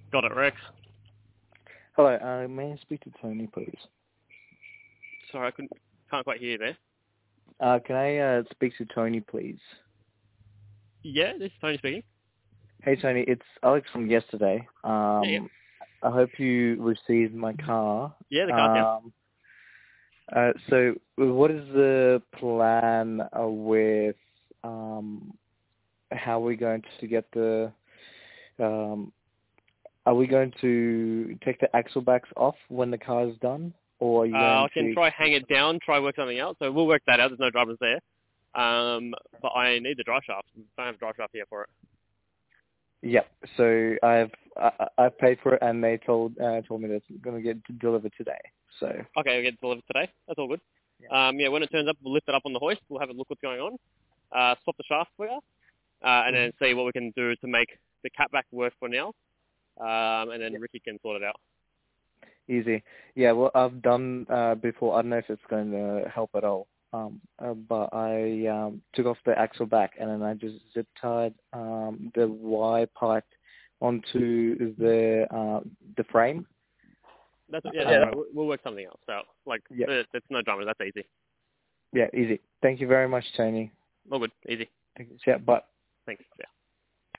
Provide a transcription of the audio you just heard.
Got it, Rex. Hello, may I speak to Tony, please? Sorry, can't quite hear you there. Can I speak to Tony, please? Yeah, this is Tony speaking. Hey, Tony, it's Alex from yesterday. Yeah. I hope you received my car. Yeah, the car's here. So what is the plan with how we're going to get the... are we going to take the axle backs off when the car is done? Or are you going I can try hang it down, try work something out. So we'll work that out. There's no drivers there. But I need the drive shaft. I don't have a drive shaft here for it. Yeah, so I've paid for it, and they told me that it's going to get delivered today. So Okay, we'll get it delivered today. That's all good. yeah, When it turns up, we'll lift it up on the hoist. We'll have a look what's going on. Swap the shaft for you. And then see what we can do to make the catback work for now. And then Ricky can sort it out. Easy. Yeah, well, I've done before. I don't know if it's going to help at all. But I took off the axle back, and then I just zip tied the Y part onto the frame. That's right. We'll work something else out. It's no dramas. That's easy. Yeah, easy. Thank you very much, Tony. All good. Easy. Yeah, bye. Thanks. Yeah.